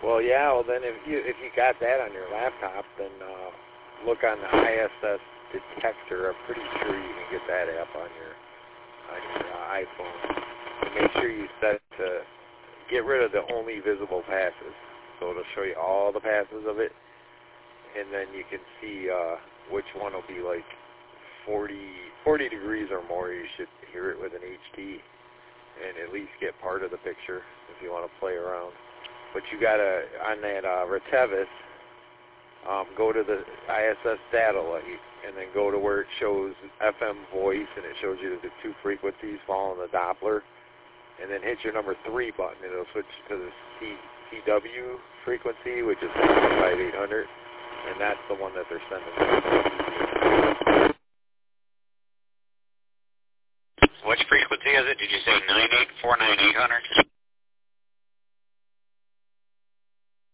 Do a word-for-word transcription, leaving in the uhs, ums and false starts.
Well, yeah. Well, then if you if you got that on your laptop, then uh, look on the I S S detector. I'm pretty sure you can get that app on your on your uh, iPhone. And make sure you set to get rid of the only visible passes. So it'll show you all the passes of it, and then you can see uh, which one will be like forty, forty degrees or more. You should hear it with an H D and at least get part of the picture if you want to play around. But you gotta, on that uh, Retevis, um, go to the I S S satellite and then go to where it shows F M voice, and it shows you the two frequencies following the Doppler, and then hit your number three button, and it'll switch to the C, CW frequency, which is sixty-five eight hundred, and that's the one that they're sending. Which frequency is it? Did you say nine eight four nine eight hundred?